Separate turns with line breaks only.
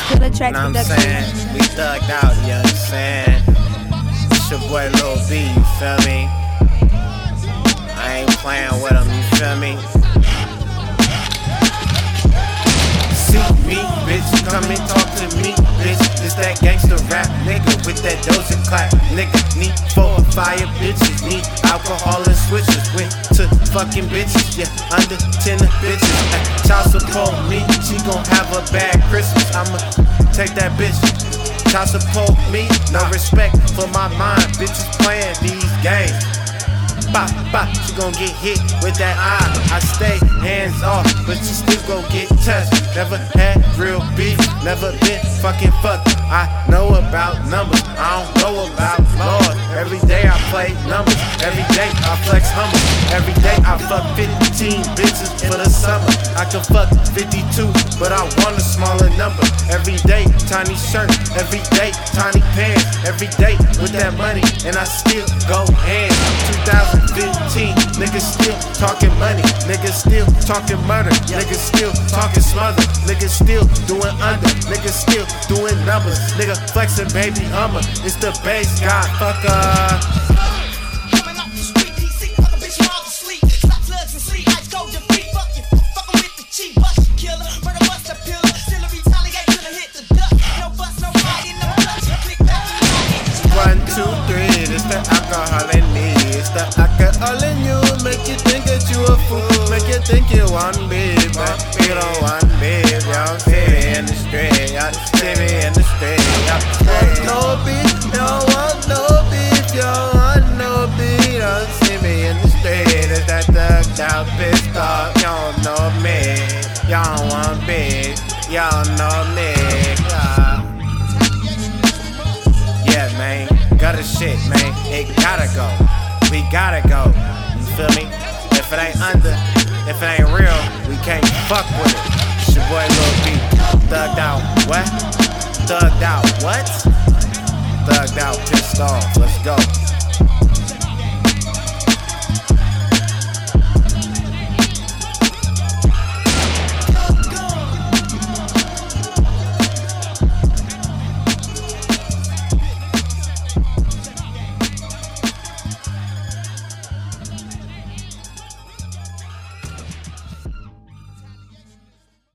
Killer Tracks
know what I'm
Production.
saying? We thugged out, you understand? It's your boy Lil B, you feel me? I ain't playing with him, you feel me? See me, bitch, come and talk to me, bitch. It's that gangsta rap nigga with that Doja Cat. Nigga need 4 or 5 bitches, need alcohol and switches. Went to fucking bitches, yeah, under 10 bitches. Child support me, she gon' have a bad Christmas. I'ma take that bitch. Child support me, no respect for my mind. Bitches playing these games. Bop, bop, she gon' get hit with that eye. I stay hands off, but she still gon' get touched. Never had real beef, never been fucking fucked. I know about numbers, I don't know about laws. Every day I play numbers, every day I flex humble. Every day I fuck 15 bitches for the summer. I can fuck 52, but I want a smaller number. Every day, tiny shirt, every day, tiny pants. Every day with that money, and I still go hands. 2015, niggas still talking money, niggas still talking murder, niggas still talking smother, niggas still doing under, niggas still doing numbers, nigga flexing baby Hummer. It's the bass god, fucker. Alcohol in me, it's the alcohol in you. Make you think that you a fool, make you think you want me, but you don't want me. Y'all see me in the street, y'all see me in the street. Y'all want no beef, y'all want no beef, y'all want no beef. Y'all see me in the street, it's that thugged out pissed off. Y'all know me, y'all want beef, y'all know me. Yeah, man. Gutter shit, man, it gotta go. We gotta go. You feel me? If it ain't under, if it ain't real, we can't fuck with it. It's your boy Lil B. Thugged out, what? Thugged out, what? Thugged out, pissed off. Let's go.